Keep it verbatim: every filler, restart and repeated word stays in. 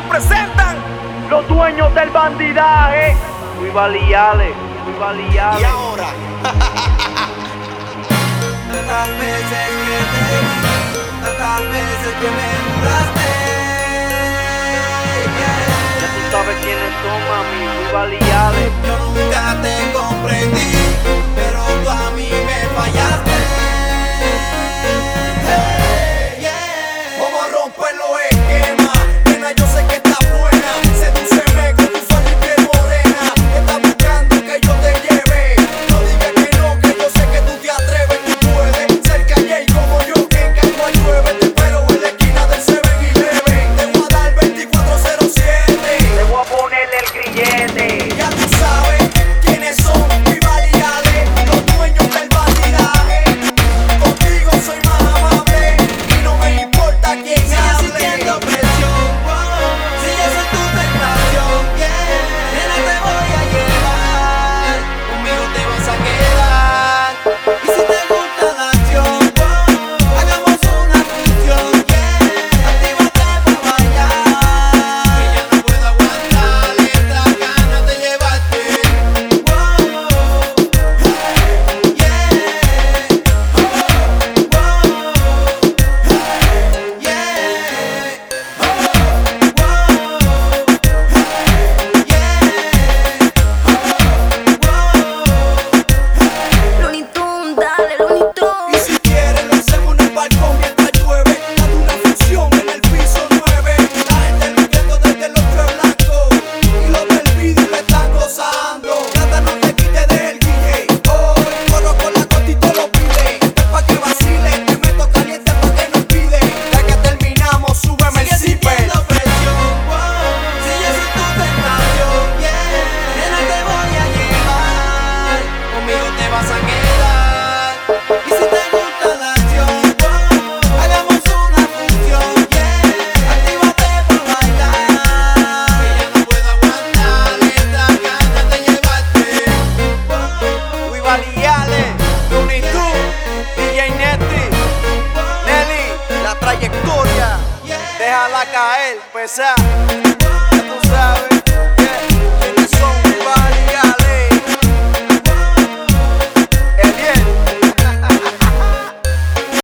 representan los dueños del bandidaje. Muy valiales, muy valiales. Y ahora tantas veces que te vi, tantas veces que me juraste, yeah. Ya tú sabes quiénes son, mami, muy valiales. Yo nunca te comprendí, pero tú a mí me fallaste. Hey, yeah. Vamos a romper los esquemas, nena, yo sé que estás buena. Sedúceme con tu falda y piel morena. Estás buscando que yo te lleve. No digas que no, que yo sé que tú te atreves. Tú puedes ser calle como yo, que en Caguas llueve. Te espero en la esquina del seven eleven. Te voy a dar veinticuatro cero siete. Te voy a ponerle el grillete. Ya tú sabes quiénes son mis valiales, los dueños del bandidaje. Contigo soy más amable y no me importa quién Sigue hable. sintiendo presión, wow. Si yo soy tu tentación, yeah. Nena, te voy a llevar, conmigo te vas a quedar. Y si te gusta la acción, wow, hagamos una función, yeah. Actívate pa' bailar, que ya no puedo aguantar estas ganas de llevarte, wow. Hey, yeah. Oh, wow. Hey, yeah. Looney Tunes, dale Looney Y Tunes. si quieres lo hacemos en el balcón mientras llueve. Dame una función en el piso nueve. La gente luchando desde los tres blancos y los del vídeo le están gozando. Gata, no te quites del D J. Hoy corro con la corte y todo lo pide. Esto es pa' que vacile, te meto caliente pa' que no pide. Ya que terminamos, súbeme el Sigue zipper. sintiendo presión, wow. Si yo soy tu tentación, yeah. Nena, te voy a llevar, conmigo te vas a quedar. Y si te gusta la acción, wow, hagamos una función, yeah. Actívate pa' bailar, que ya no puedo aguantar estas ganas de llevarte, wow. muy valiales. Looney Tunes, D J Netty, Nelly, la trayectoria. Déjala caer, pesar. Ya tú sabes.